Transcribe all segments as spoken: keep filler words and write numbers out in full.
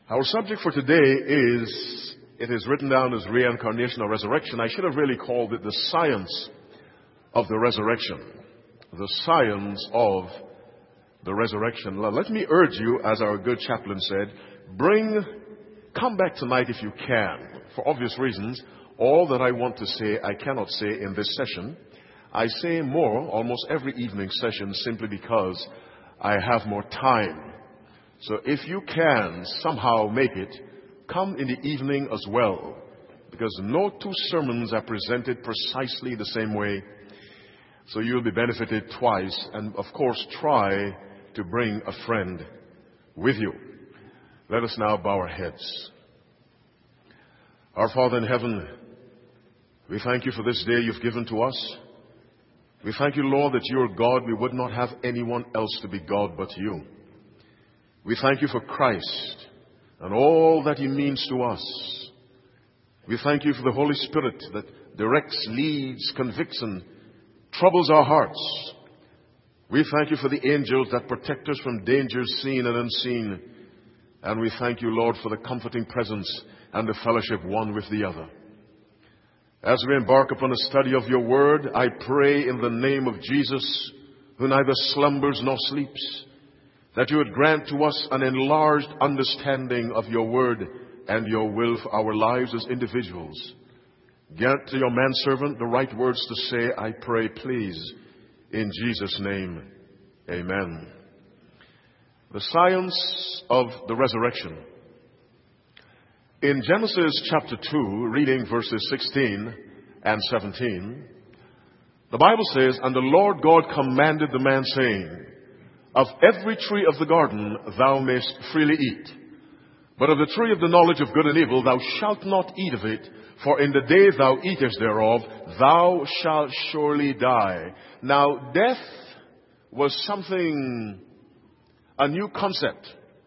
Our subject for today is, it is written down as reincarnation or resurrection. I should have really called it the science of the resurrection. The science of the resurrection. Let me urge you, as our good chaplain said, bring, come back tonight if you can. For obvious reasons, all that I want to say, I cannot say in this session. I say more almost every evening session simply because I have more time. So if you can somehow make it, come in the evening as well, because no two sermons are presented precisely the same way. So you'll be benefited twice, and of course try to bring a friend with you. Let us now bow our heads. Our Father in heaven, we thank you for this day you've given to us. We thank you, Lord, that you are God. We would not have anyone else to be God but you. We thank you for Christ and all that he means to us. We thank you for the Holy Spirit that directs, leads, convicts, and troubles our hearts. We thank you for the angels that protect us from dangers seen and unseen. And we thank you, Lord, for the comforting presence and the fellowship one with the other. As we embark upon a study of your word, I pray in the name of Jesus, who neither slumbers nor sleeps, that you would grant to us an enlarged understanding of your word and your will for our lives as individuals. Grant to your manservant the right words to say, I pray, please, in Jesus' name, amen. The science of the resurrection. In Genesis chapter two, reading verses sixteen and seventeen, the Bible says, And the Lord God commanded the man, saying, Of every tree of the garden thou mayst freely eat, but of the tree of the knowledge of good and evil thou shalt not eat of it, for in the day thou eatest thereof thou shalt surely die. Now death was something, a new concept,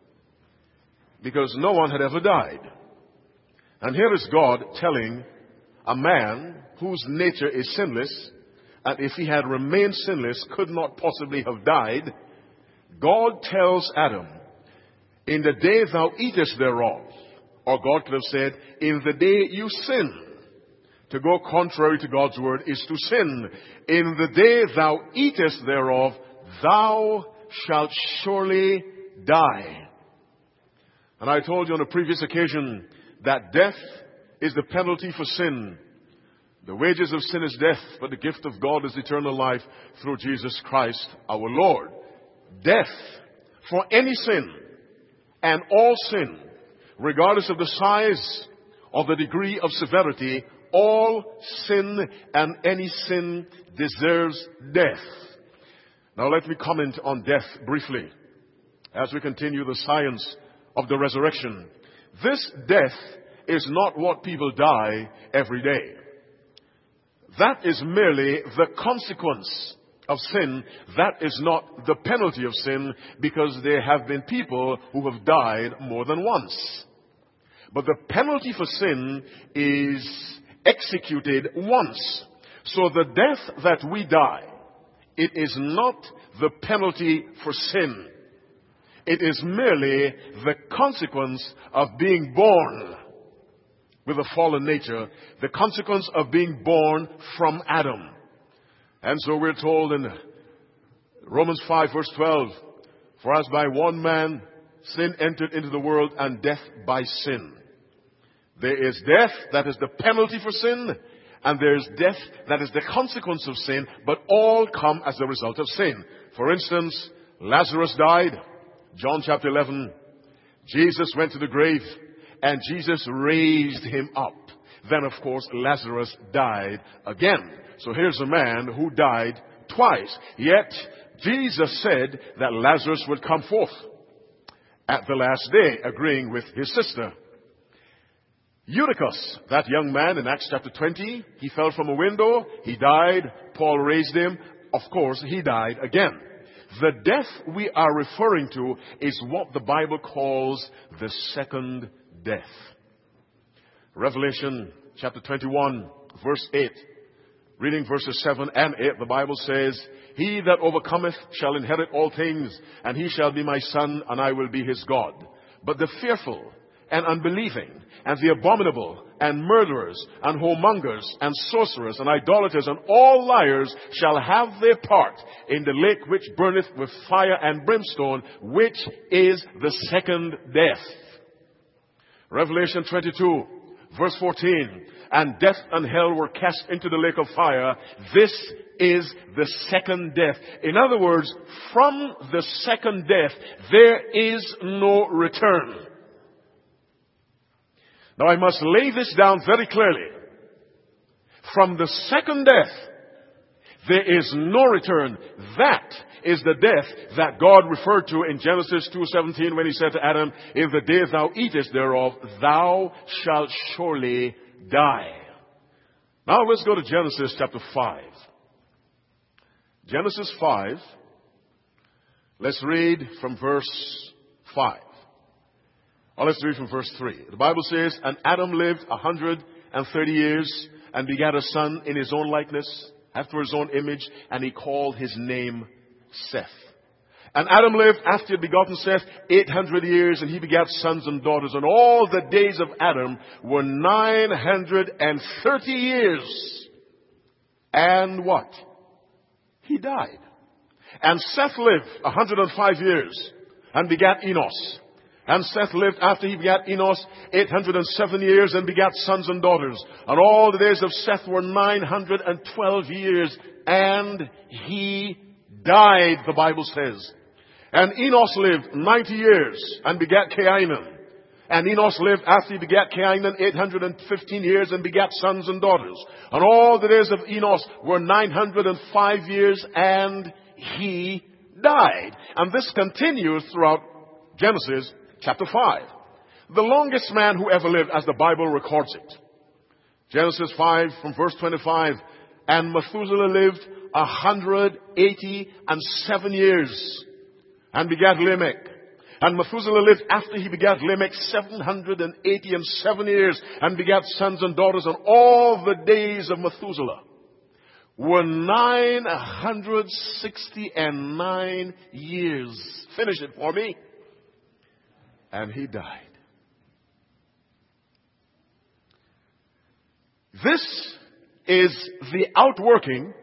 because no one had ever died. And here is God telling a man whose nature is sinless, and if he had remained sinless could not possibly have died. God tells Adam, in the day thou eatest thereof, or God could have said, in the day you sin. To go contrary to God's word is to sin. In the day thou eatest thereof, thou shalt surely die. And I told you on a previous occasion that death is the penalty for sin. The wages of sin is death, but the gift of God is eternal life through Jesus Christ our Lord. Death for any sin and all sin, regardless of the size or the degree of severity, all sin and any sin deserves death. Now let me comment on death briefly as we continue the science of the resurrection. This death is not what people die every day. That is merely the consequence of sin. That is not the penalty of sin, because there have been people who have died more than once. But the penalty for sin is executed once. So the death that we die, it is not the penalty for sin. It is merely the consequence of being born with a fallen nature, the consequence of being born from Adam. And so we're told in Romans five verse twelve, For as by one man sin entered into the world, and death by sin. There is death, that is the penalty for sin, and there is death, that is the consequence of sin, but all come as a result of sin. For instance, Lazarus died, John chapter eleven. Jesus went to the grave, and Jesus raised him up. Then, of course, Lazarus died again. So here's a man who died twice. Yet, Jesus said that Lazarus would come forth at the last day, agreeing with his sister. Eutychus, that young man in Acts chapter twenty, he fell from a window, he died, Paul raised him, of course he died again. The death we are referring to is what the Bible calls the second death. Revelation chapter twenty-one, verse eight. Reading verses seven and eight, the Bible says, He that overcometh shall inherit all things, and he shall be my son, and I will be his God. But the fearful and unbelieving, and the abominable, and murderers, and whoremongers, and sorcerers, and idolaters, and all liars shall have their part in the lake which burneth with fire and brimstone, which is the second death. Revelation twenty-two, verse fourteen. And death and hell were cast into the lake of fire. This is the second death. In other words, from the second death, there is no return. Now I must lay this down very clearly. From the second death, there is no return. That is the death that God referred to in Genesis two seventeen when he said to Adam, "In the day thou eatest thereof, thou shalt surely die." Now let's go to Genesis chapter five. Genesis five. Let's read from verse five. Or let's read from verse three. The Bible says, "And Adam lived a hundred and thirty years, and begat a son in his own likeness, after his own image, and he called his name Seth. And Adam lived after he had begotten Seth eight hundred years, and he begat sons and daughters. And all the days of Adam were nine hundred and thirty years. And what? He died. And Seth lived a hundred and five years, and begat Enos. And Seth lived after he begat Enos eight hundred and seven years, and begat sons and daughters. And all the days of Seth were nine hundred and twelve years, and he died, the Bible says. And Enos lived ninety years, and begat Cainan. And Enos lived after he begat Cainan eight hundred and fifteen years, and begat sons and daughters. And all the days of Enos were nine hundred and five years, and he died. And this continues throughout Genesis chapter five. The longest man who ever lived, as the Bible records it. Genesis five from verse twenty-five. And Methuselah lived a hundred eighty and seven years, and begat Lamech. And Methuselah lived after he begat Lamech seven hundred and eighty and seven years, and begat sons and daughters. And all the days of Methuselah were nine hundred sixty and nine years. Finish it for me. And he died. This is the outworking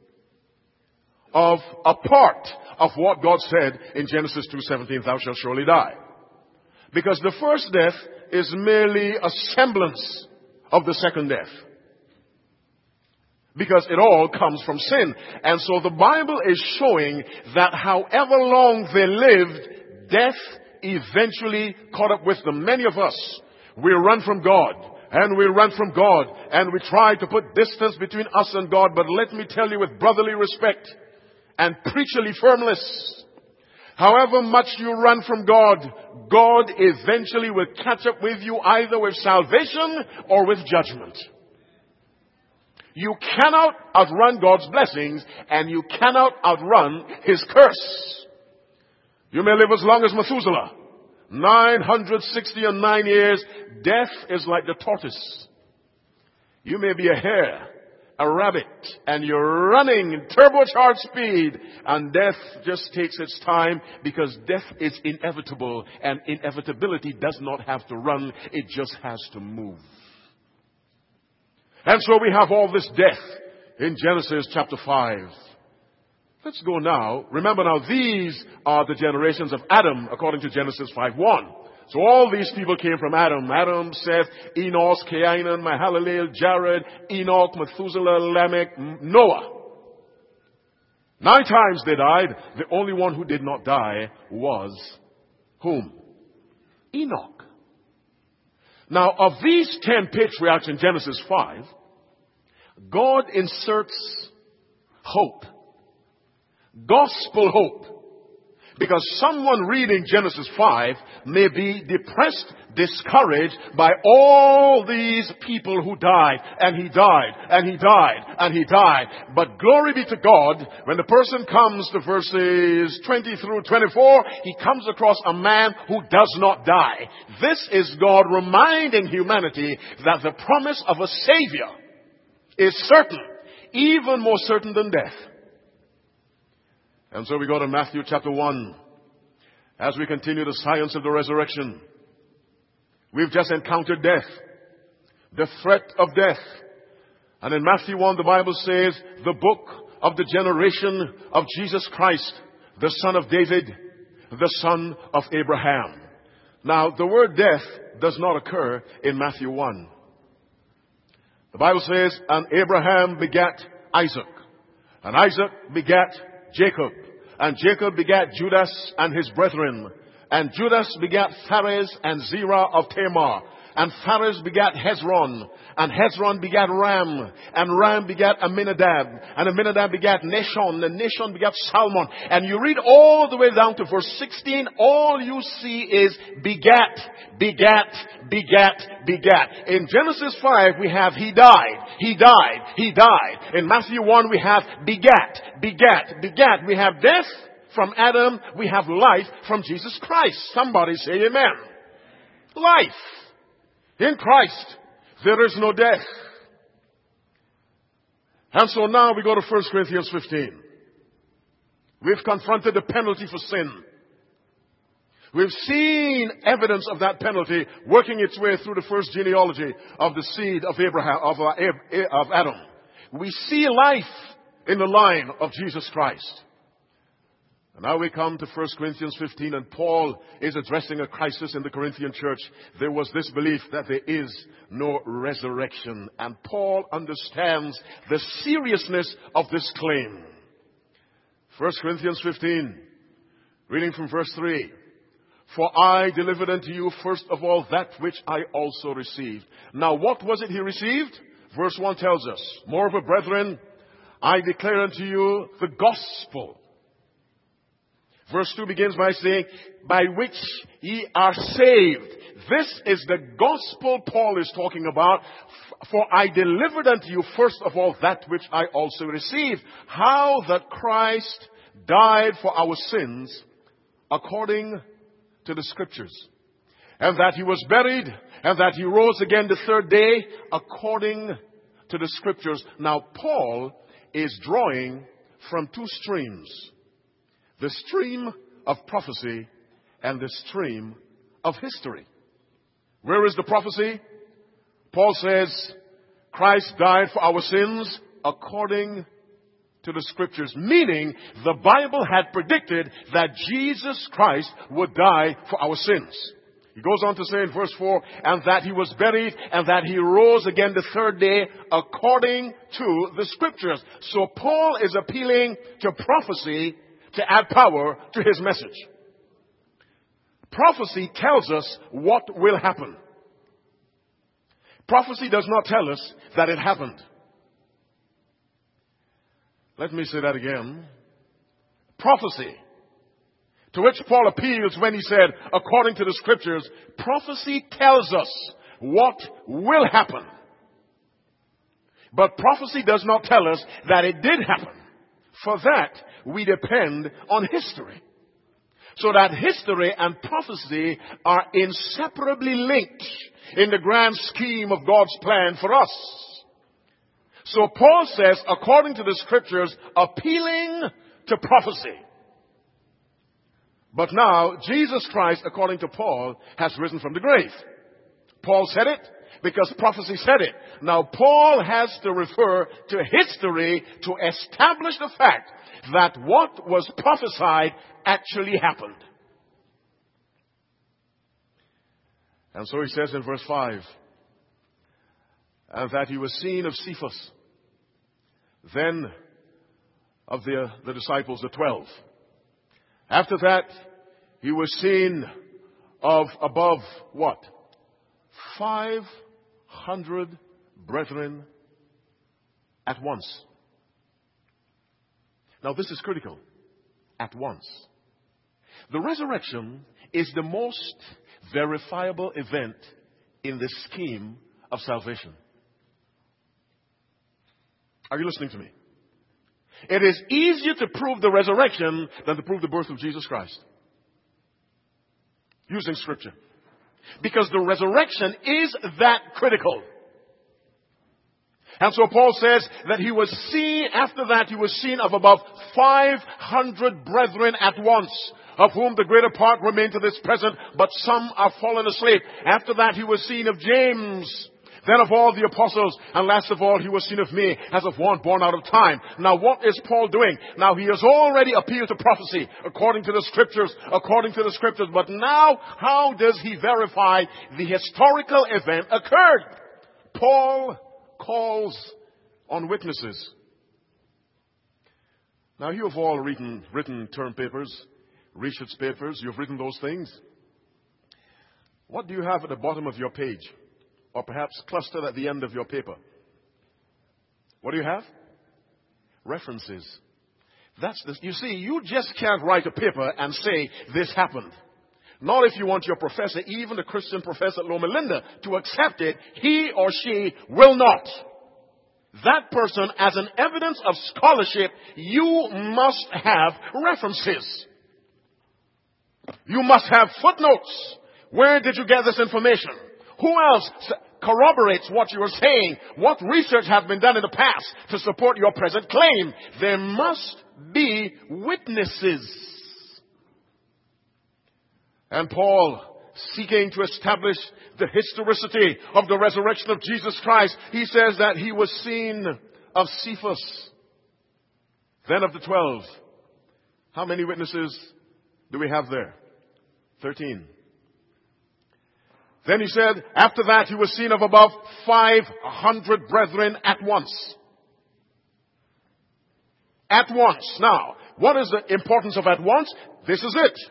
of a part of what God said in Genesis two seventeen, "Thou shalt surely die." Because the first death is merely a semblance of the second death. Because it all comes from sin. And so the Bible is showing that however long they lived, death eventually caught up with them. Many of us, we run from God. And we run from God. And we try to put distance between us and God. But let me tell you with brotherly respect and preacherly firmness, however much you run from God, God eventually will catch up with you either with salvation or with judgment. You cannot outrun God's blessings, and you cannot outrun His curse. You may live as long as Methuselah, nine hundred sixty and nine years. Death is like the tortoise. You may be a hare, a rabbit, and you're running in turbocharged speed, and death just takes its time, because death is inevitable, and inevitability does not have to run, it just has to move. And so we have all this death in Genesis chapter five. Let's go now. Remember now, these are the generations of Adam according to Genesis five one. So all these people came from Adam. Adam, Seth, Enos, Cainan, Mahalalel, Jared, Enoch, Methuselah, Lamech, Noah. Nine times they died. The only one who did not die was whom? Enoch. Now, of these ten patriarchs in Genesis five, God inserts hope. Gospel hope. Because someone reading Genesis five may be depressed, discouraged by all these people who died, and he died, and he died, and he died. But glory be to God, when the person comes to verses twenty through twenty-four, he comes across a man who does not die. This is God reminding humanity that the promise of a Savior is certain, even more certain than death. And so we go to Matthew chapter one. As we continue the science of the resurrection. We've just encountered death, the threat of death. And in Matthew one, the Bible says, the book of the generation of Jesus Christ, the son of David, the son of Abraham. Now, the word death does not occur in Matthew one. The Bible says, and Abraham begat Isaac, and Isaac begat Jacob, and Jacob begat Judas and his brethren, and Judas begat Phares and Zerah of Tamar, and Phares begat Hezron, and Hezron begat Ram, and Ram begat Amminadab, and Amminadab begat Nahshon, and Nahshon begat Salmon. And you read all the way down to verse sixteen, all you see is begat, begat, begat, begat. In Genesis five, we have he died, he died, he died. In Matthew one, we have begat, begat, begat. We have death from Adam, we have life from Jesus Christ. Somebody say amen. Life. In Christ, there is no death. And so now we go to First Corinthians fifteen. We've confronted the penalty for sin. We've seen evidence of that penalty working its way through the first genealogy of the seed of Abraham, of, uh, of Adam. We see life in the line of Jesus Christ. And now we come to First Corinthians fifteen, and Paul is addressing a crisis in the Corinthian church. There was this belief that there is no resurrection. And Paul understands the seriousness of this claim. First Corinthians fifteen, reading from verse three. For I delivered unto you first of all that which I also received. Now what was it he received? Verse one tells us, moreover, brethren, I declare unto you the gospel. Verse two begins by saying, by which ye are saved. This is the gospel Paul is talking about. For I delivered unto you first of all that which I also received. How that Christ died for our sins according to the scriptures. And that he was buried, and that he rose again the third day according to the scriptures. Now Paul is drawing from two streams. The stream of prophecy and the stream of history. Where is the prophecy? Paul says, Christ died for our sins according to the scriptures. Meaning, the Bible had predicted that Jesus Christ would die for our sins. He goes on to say in verse four, and that he was buried, and that he rose again the third day according to the scriptures. So Paul is appealing to prophecy to add power to his message. Prophecy tells us what will happen. Prophecy does not tell us that it happened. Let me say that again. Prophecy, to which Paul appeals when he said, according to the scriptures, prophecy tells us what will happen. But prophecy does not tell us that it did happen. For that, we depend on history. So that history and prophecy are inseparably linked in the grand scheme of God's plan for us. So Paul says, according to the scriptures, appealing to prophecy. But now, Jesus Christ, according to Paul, has risen from the grave. Paul said it because prophecy said it. Now, Paul has to refer to history to establish the fact that what was prophesied actually happened. And so he says in verse five, and that he was seen of Cephas, then of the, the disciples, the twelve. After that, he was seen of above what? Five hundred brethren at once. Now this is critical. At once. The resurrection is the most verifiable event in the scheme of salvation. Are you listening to me? It is easier to prove the resurrection than to prove the birth of Jesus Christ. Using scripture. Because the resurrection is that critical. And so Paul says that he was seen, after that he was seen of above five hundred brethren at once. of whom the greater part remain to this present, but some are fallen asleep. After that he was seen of James, then of all the apostles, and last of all he was seen of me, as of one born out of time. Now what is Paul doing? Now he has already appealed to prophecy, according to the scriptures, according to the scriptures. But now, how does he verify the historical event occurred? Paul calls on witnesses. Now you have all written, written term papers, research papers. You've written those things. What do you have at the bottom of your page? Or perhaps clustered at the end of your paper? What do you have? References. That's this. You see, you just can't write a paper and say, this happened. Not if you want your professor, even the Christian professor at Loma Linda, to accept it. He or she will not. That person, as an evidence of scholarship, you must have references. You must have footnotes. Where did you get this information? Who else corroborates what you are saying? What research has been done in the past to support your present claim? There must be witnesses. And Paul, seeking to establish the historicity of the resurrection of Jesus Christ, he says that he was seen of Cephas, then of the twelve. How many witnesses do we have there? Thirteen. Then he said, after that he was seen of above five hundred brethren at once. At once. Now, what is the importance of at once? This is it.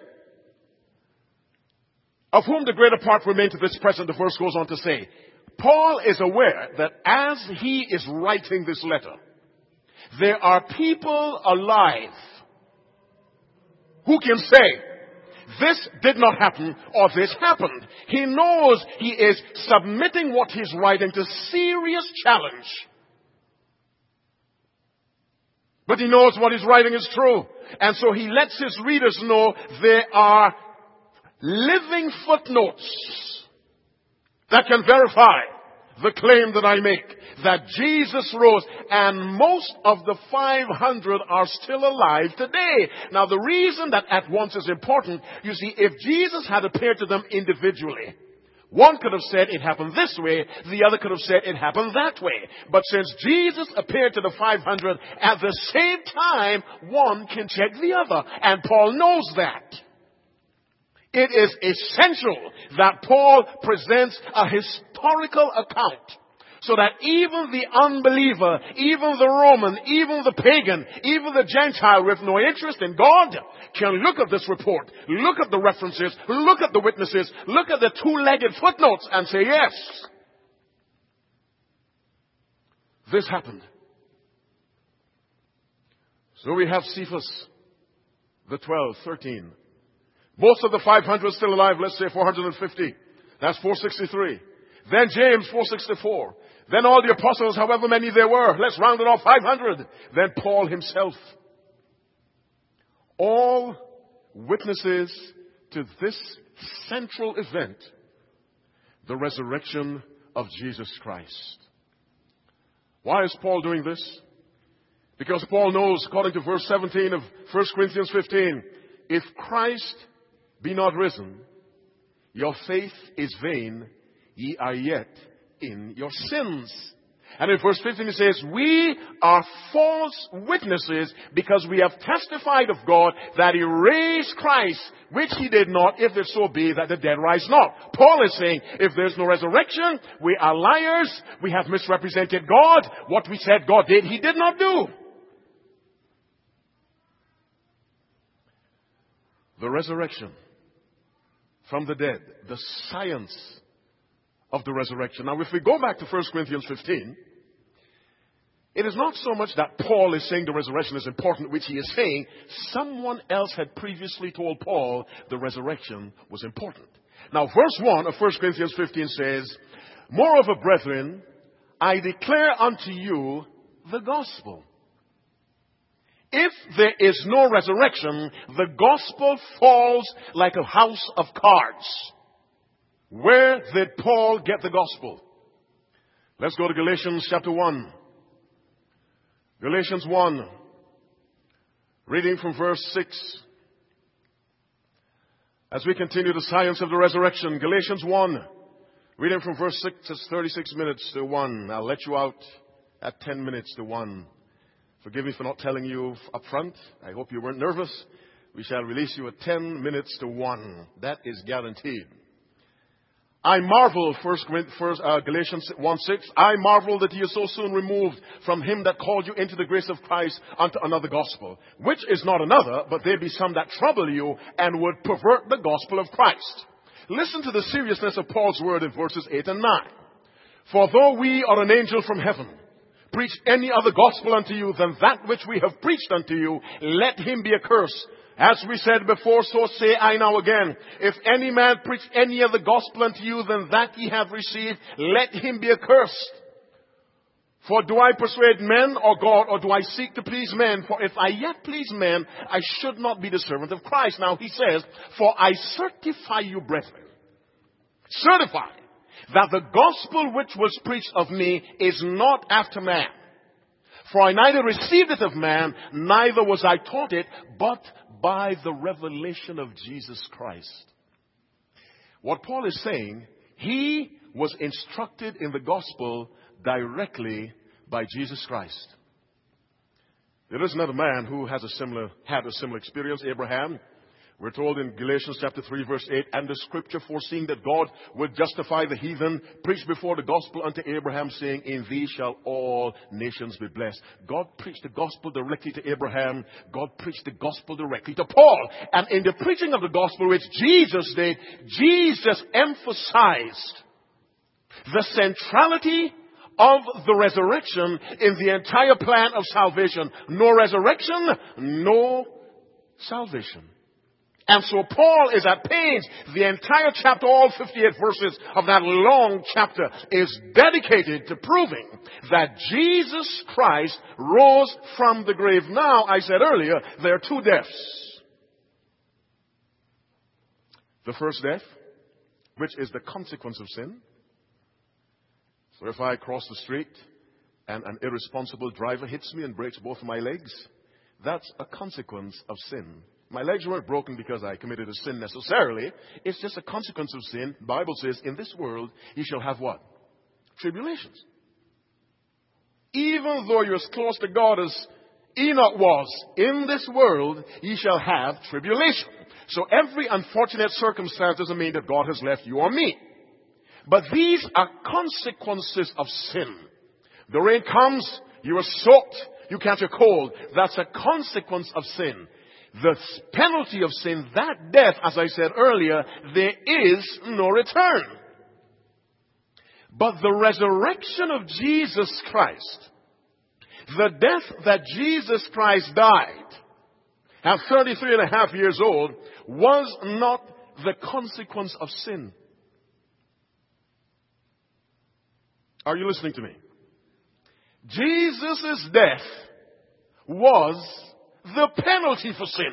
Of whom the greater part remain to this present, the verse goes on to say. Paul is aware that as he is writing this letter, there are people alive who can say, this did not happen, or this happened. He knows he is submitting what he's writing to serious challenge. But he knows what he's writing is true. And so he lets his readers know there are living footnotes that can verify the claim that I make, that Jesus rose, and most of the five hundred are still alive today. Now the reason that at once is important, you see, if Jesus had appeared to them individually, one could have said it happened this way, the other could have said it happened that way. But since Jesus appeared to the five hundred at the same time, one can check the other, and Paul knows that. It is essential that Paul presents a historical account so that even the unbeliever, even the Roman, even the pagan, even the Gentile with no interest in God can look at this report, look at the references, look at the witnesses, look at the two-legged footnotes and say, yes, this happened. So we have Cephas, the twelve, thirteen. Most of the five hundred still alive, let's say four hundred fifty. That's four sixty-three. Then James, four sixty-four. Then all the apostles, however many there were, let's round it off, five hundred. Then Paul himself. All witnesses to this central event, the resurrection of Jesus Christ. Why is Paul doing this? Because Paul knows, according to verse seventeen of First Corinthians fifteen, if Christ be not risen, your faith is vain, ye are yet in your sins. And in verse fifteen it says, we are false witnesses because we have testified of God that he raised Christ, which he did not, if there so be that the dead rise not. Paul is saying, if there's no resurrection, we are liars, we have misrepresented God, what we said God did, he did not do. The resurrection from the dead, the science of the resurrection. Now, if we go back to First Corinthians fifteen, it is not so much that Paul is saying the resurrection is important, which he is saying. Someone else had previously told Paul the resurrection was important. Now, verse one of First Corinthians fifteen says, moreover, brethren, I declare unto you the gospel. If there is no resurrection, the gospel falls like a house of cards. Where did Paul get the gospel? Let's go to Galatians chapter one. Galatians one, reading from verse six. As we continue the science of the resurrection, Galatians one, reading from verse six, it's thirty-six minutes to one. I'll let you out at ten minutes to one. Forgive me for not telling you up front. I hope you weren't nervous. We shall release you at ten minutes to one. That is guaranteed. I marvel, first, first uh, Galatians one six, I marvel that ye are so soon removed from him that called you into the grace of Christ unto another gospel, which is not another, but there be some that trouble you and would pervert the gospel of Christ. Listen to the seriousness of Paul's word in verses eight and nine. For though we or an angel from heaven preach any other gospel unto you than that which we have preached unto you, let him be accursed. As we said before, so say I now again. If any man preach any other gospel unto you than that ye have received, let him be accursed. For do I persuade men or God, or do I seek to please men? For if I yet please men, I should not be the servant of Christ. Now he says, for I certify you, brethren, certify that the gospel which was preached of me is not after man. For I neither received it of man, neither was I taught it, but by the revelation of Jesus Christ. What Paul is saying, he was instructed in the gospel directly by Jesus Christ. There is another man who has a similar, had a similar experience, Abraham. We're told in Galatians chapter three verse eight, and the scripture foreseeing that God would justify the heathen, preached before the gospel unto Abraham, saying, in thee shall all nations be blessed. God preached the gospel directly to Abraham. God preached the gospel directly to Paul. And in the preaching of the gospel which Jesus did, Jesus emphasized the centrality of the resurrection in the entire plan of salvation. No resurrection, no salvation. And so Paul is at pains. The entire chapter, all fifty-eight verses of that long chapter, is dedicated to proving that Jesus Christ rose from the grave. Now, I said earlier, there are two deaths. The first death, which is the consequence of sin. So if I cross the street and an irresponsible driver hits me and breaks both of my legs, that's a consequence of sin. My legs weren't broken because I committed a sin necessarily. It's just a consequence of sin. The Bible says, in this world, you shall have what? Tribulations. Even though you're as close to God as Enoch was, in this world, ye shall have tribulation. So every unfortunate circumstance doesn't mean that God has left you or me. But these are consequences of sin. The rain comes, you are soaked, you catch a cold. That's a consequence of sin. The penalty of sin, that death, as I said earlier, there is no return. But the resurrection of Jesus Christ, the death that Jesus Christ died at thirty-three and a half years old, was not the consequence of sin. Are you listening to me? Jesus' death was the penalty for sin.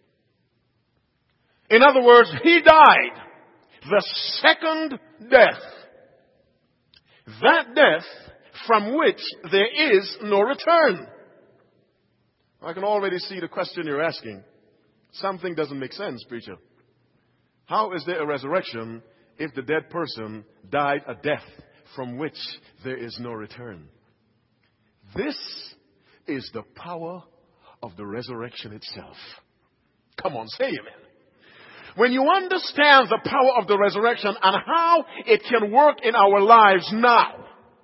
In other words, he died the second death. That death from which there is no return. I can already see the question you're asking. Something doesn't make sense, preacher. How is there a resurrection if the dead person died a death from which there is no return? This is the power of the resurrection itself. Come on, say amen. When you understand the power of the resurrection and how it can work in our lives now,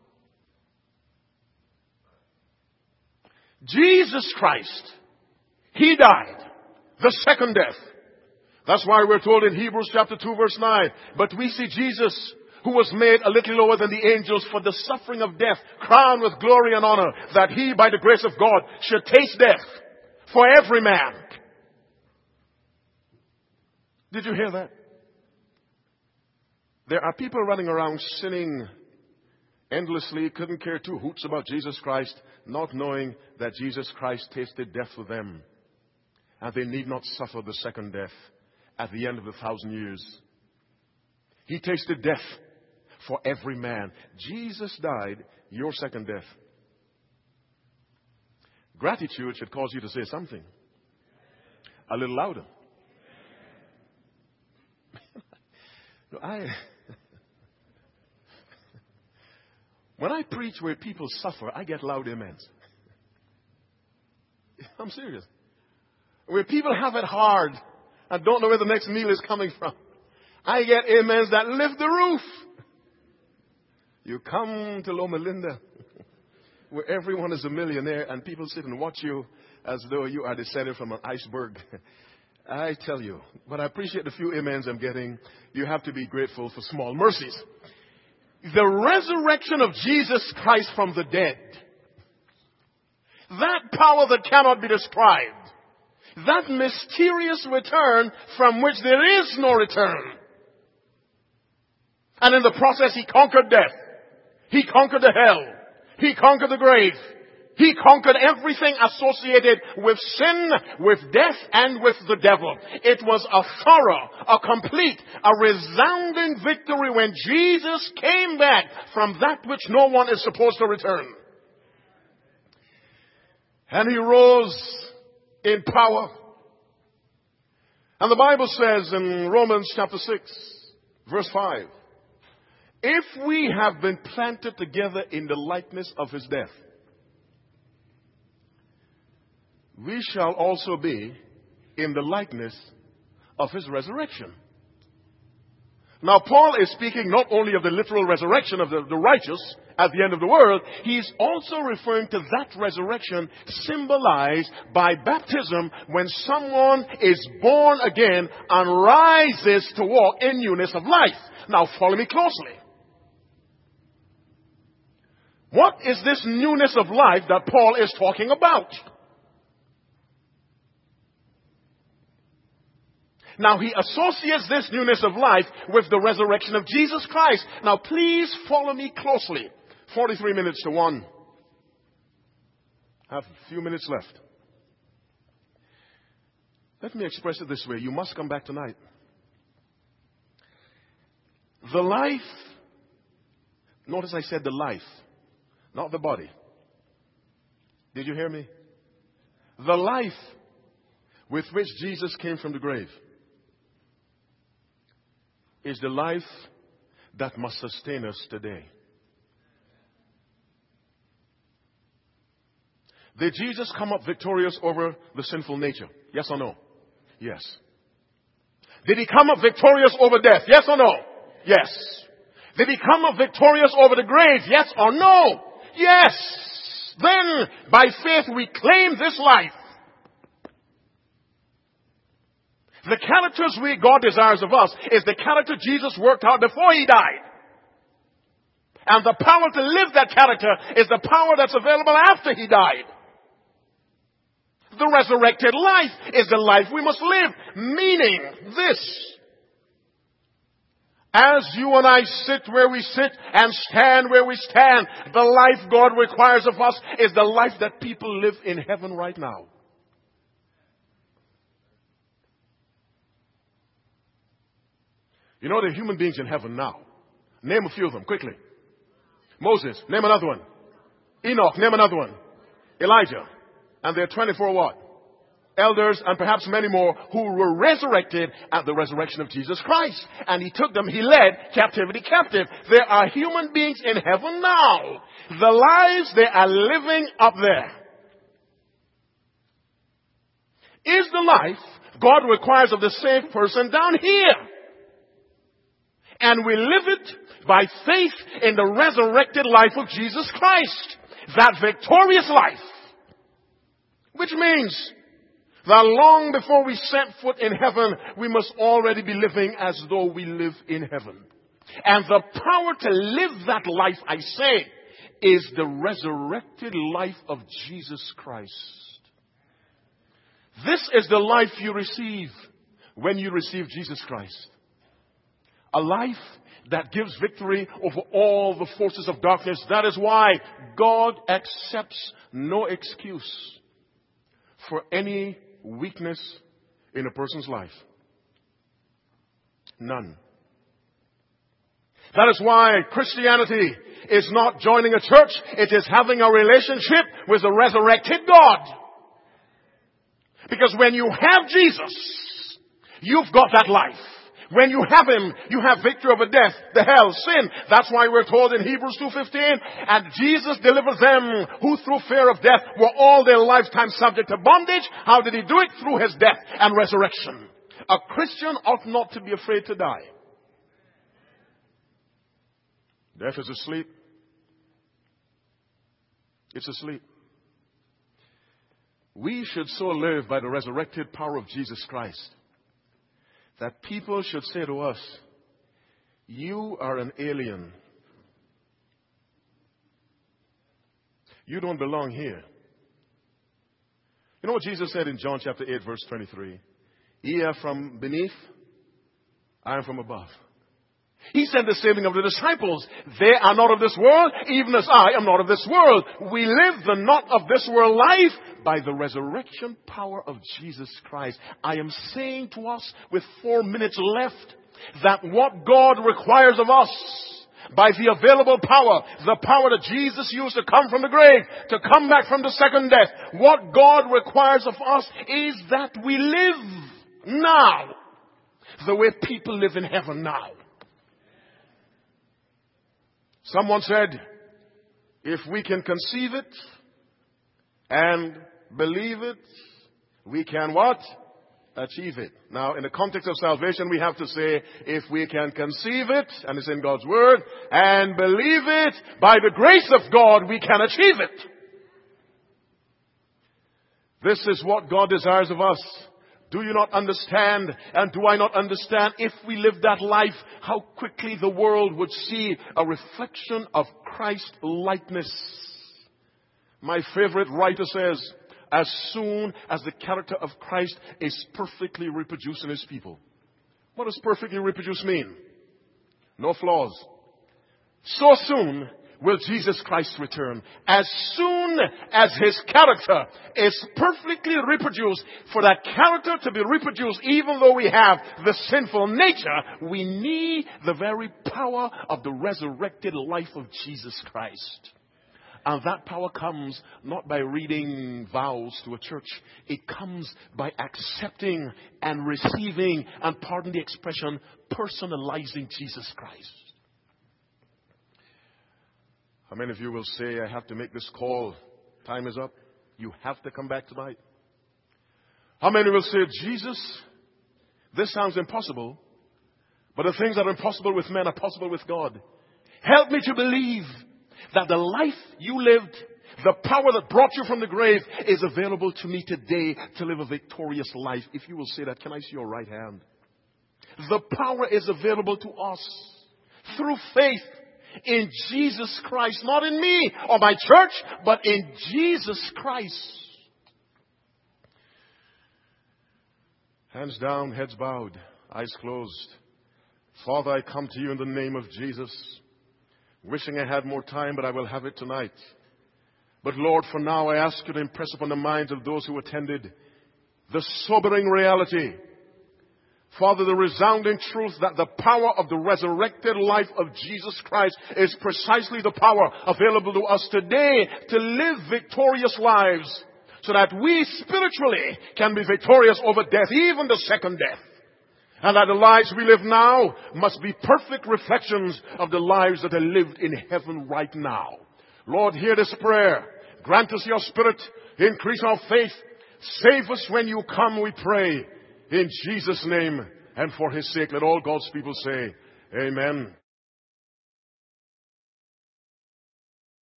Jesus Christ, he died the second death. That's why we're told in Hebrews chapter two verse nine, but we see Jesus, who was made a little lower than the angels for the suffering of death, crowned with glory and honor, that he, by the grace of God, should taste death for every man. Did you hear that? There are people running around sinning endlessly, couldn't care two hoots about Jesus Christ, not knowing that Jesus Christ tasted death for them. And they need not suffer the second death at the end of the thousand years. He tasted death for every man. Jesus died your second death. Gratitude should cause you to say something. A little louder. No, I, when I preach where people suffer, I get loud amens. I'm serious. Where people have it hard and don't know where the next meal is coming from, I get amens that lift the roof. You come to Loma Linda, where everyone is a millionaire and people sit and watch you as though you are descended from an iceberg. I tell you, but I appreciate the few amens I'm getting. You have to be grateful for small mercies. The resurrection of Jesus Christ from the dead, that power that cannot be described, that mysterious return from which there is no return. And in the process, he conquered death. He conquered the hell. He conquered the grave. He conquered everything associated with sin, with death, and with the devil. It was a thorough, a complete, a resounding victory when Jesus came back from that which no one is supposed to return. And he rose in power. And the Bible says in Romans chapter six, verse five, if we have been planted together in the likeness of his death, we shall also be in the likeness of his resurrection. Now, Paul is speaking not only of the literal resurrection of the, the righteous at the end of the world, he's also referring to that resurrection symbolized by baptism when someone is born again and rises to walk in newness of life. Now, follow me closely. What is this newness of life that Paul is talking about? Now, he associates this newness of life with the resurrection of Jesus Christ. Now, please follow me closely. forty-three minutes to one. I have a few minutes left. Let me express it this way. You must come back tonight. The life, notice I said the life, not the body. Did you hear me? The life with which Jesus came from the grave is the life that must sustain us today. Did Jesus come up victorious over the sinful nature? Yes or no? Yes. Did he come up victorious over death? Yes or no? Yes. Did he come up victorious over the grave? Yes or no? Yes. Then, by faith, we claim this life. The characters we God desires of us is the character Jesus worked out before he died. And the power to live that character is the power that's available after he died. The resurrected life is the life we must live. Meaning this. As you and I sit where we sit and stand where we stand, the life God requires of us is the life that people live in heaven right now. You know there are human beings in heaven now. Name a few of them, quickly. Moses, name another one. Enoch, name another one. Elijah. And there are twenty-four what? Elders and perhaps many more who were resurrected at the resurrection of Jesus Christ. And he took them, he led captivity captive. There are human beings in heaven now. The lives they are living up there is the life God requires of the saved person down here. And we live it by faith in the resurrected life of Jesus Christ. That victorious life. Which means that long before we set foot in heaven, we must already be living as though we live in heaven. And the power to live that life, I say, is the resurrected life of Jesus Christ. This is the life you receive when you receive Jesus Christ. A life that gives victory over all the forces of darkness. That is why God accepts no excuse for any weakness in a person's life. None. That is why Christianity is not joining a church. It is having a relationship with the resurrected God. Because when you have Jesus, you've got that life. When you have Him, you have victory over death, the hell, sin. That's why we're told in Hebrews two fifteen, and Jesus delivered them who through fear of death were all their lifetime subject to bondage. How did He do it? Through His death and resurrection. A Christian ought not to be afraid to die. Death is asleep. It's asleep. We should so live by the resurrected power of Jesus Christ that people should say to us, you are an alien. You don't belong here. You know what Jesus said in John chapter eight, verse twenty-three? Ye are from beneath, I am from above. He said the same thing of the disciples. They are not of this world, even as I am not of this world. We live the not of this world life by the resurrection power of Jesus Christ. I am saying to us with four minutes left that what God requires of us by the available power, the power that Jesus used to come from the grave, to come back from the second death, what God requires of us is that we live now the way people live in heaven now. Someone said, if we can conceive it and believe it, we can what? Achieve it. Now, in the context of salvation, we have to say, if we can conceive it, and it's in God's Word, and believe it, by the grace of God, we can achieve it. This is what God desires of us. Do you not understand? And do I not understand? If we live that life, how quickly the world would see a reflection of Christ's likeness. My favorite writer says, as soon as the character of Christ is perfectly reproduced in His people. What does perfectly reproduced mean? No flaws. So soon will Jesus Christ return. As soon as His character is perfectly reproduced, for that character to be reproduced, even though we have the sinful nature, we need the very power of the resurrected life of Jesus Christ. And that power comes not by reading vows to a church. It comes by accepting and receiving, and pardon the expression, personalizing Jesus Christ. How many of you will say, I have to make this call? Time is up. You have to come back tonight. How many will say, Jesus, this sounds impossible, but the things that are impossible with men are possible with God. Help me to believe that the life you lived, the power that brought you from the grave, is available to me today to live a victorious life. If you will say that, can I see your right hand? The power is available to us through faith in Jesus Christ, not in me or my church, but in Jesus Christ. Hands down, heads bowed, eyes closed. Father, I come to you in the name of Jesus, wishing I had more time, but I will have it tonight. But Lord, for now I ask you to impress upon the minds of those who attended the sobering reality, Father, the resounding truth that the power of the resurrected life of Jesus Christ is precisely the power available to us today to live victorious lives, so that we spiritually can be victorious over death, even the second death. And that the lives we live now must be perfect reflections of the lives that are lived in heaven right now. Lord, hear this prayer. Grant us your Spirit. Increase our faith. Save us when you come, we pray. In Jesus' name and for His sake, let all God's people say, Amen.